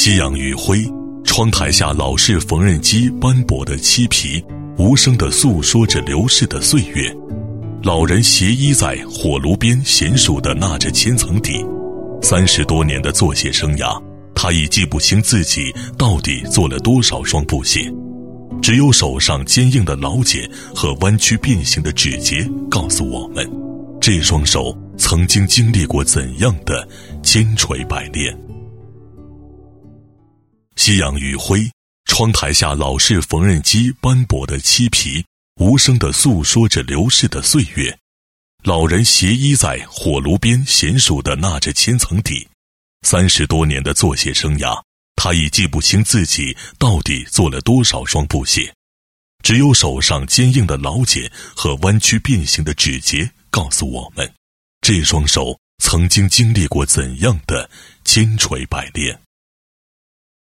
夕阳余晖，窗台下老式缝纫机斑驳的漆皮，无声地诉说着流逝的岁月。老人斜依在火炉边娴熟地纳着千层底，30多年的做鞋生涯，他已记不清自己到底做了多少双布鞋，只有手上坚硬的老茧和弯曲变形的指节告诉我们，这双手曾经经历过怎样的千锤百炼。夕阳余晖，窗台下老式缝纫机斑驳的漆皮，无声地诉说着流逝的岁月。老人斜依在火炉边娴熟地纳着千层底，30多年的做鞋生涯，他已记不清自己到底做了多少双布鞋，只有手上坚硬的老茧和弯曲变形的指节告诉我们，这双手曾经经历过怎样的千锤百炼。